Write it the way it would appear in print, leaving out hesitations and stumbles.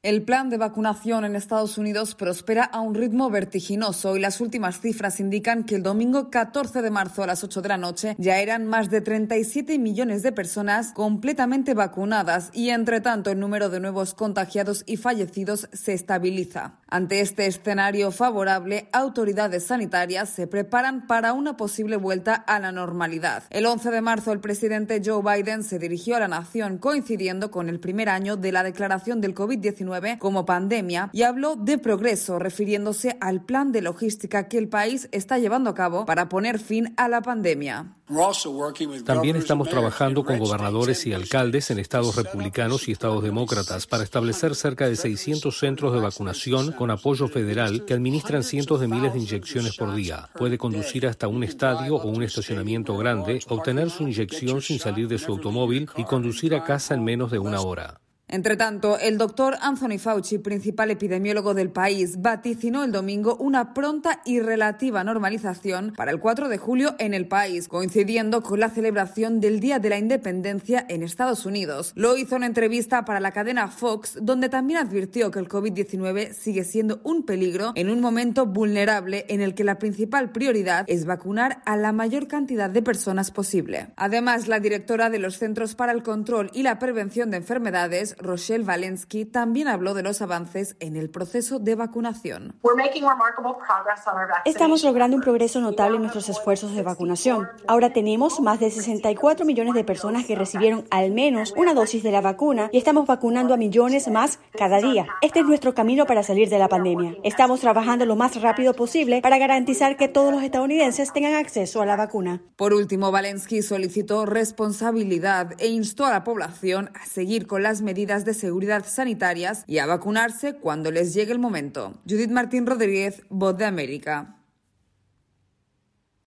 El plan de vacunación en Estados Unidos prospera a un ritmo vertiginoso y las últimas cifras indican que el domingo 14 de marzo a las 8 de la noche ya eran más de 37 millones de personas completamente vacunadas y, entre tanto, el número de nuevos contagiados y fallecidos se estabiliza. Ante este escenario favorable, autoridades sanitarias se preparan para una posible vuelta a la normalidad. El 11 de marzo, el presidente Joe Biden se dirigió a la nación coincidiendo con el primer año de la declaración del COVID-19 como pandemia y habló de progreso, refiriéndose al plan de logística que el país está llevando a cabo para poner fin a la pandemia. También estamos trabajando con gobernadores y alcaldes en estados republicanos y estados demócratas para establecer cerca de 600 centros de vacunación con apoyo federal que administran cientos de miles de inyecciones por día. Puede conducir hasta un estadio o un estacionamiento grande, obtener su inyección sin salir de su automóvil y conducir a casa en menos de una hora. Entre tanto, el doctor Anthony Fauci, principal epidemiólogo del país, vaticinó el domingo una pronta y relativa normalización para el 4 de julio en el país, coincidiendo con la celebración del Día de la Independencia en Estados Unidos. Lo hizo en entrevista para la cadena Fox, donde también advirtió que el COVID-19 sigue siendo un peligro en un momento vulnerable en el que la principal prioridad es vacunar a la mayor cantidad de personas posible. Además, la directora de los Centros para el Control y la Prevención de Enfermedades, Rochelle Walensky, también habló de los avances en el proceso de vacunación. Estamos logrando un progreso notable en nuestros esfuerzos de vacunación. Ahora tenemos más de 64 millones de personas que recibieron al menos una dosis de la vacuna y estamos vacunando a millones más cada día. Este es nuestro camino para salir de la pandemia. Estamos trabajando lo más rápido posible para garantizar que todos los estadounidenses tengan acceso a la vacuna. Por último, Walensky solicitó responsabilidad e instó a la población a seguir con las medidas de seguridad sanitarias y a vacunarse cuando les llegue el momento. Judith Martín Rodríguez, Voz de América.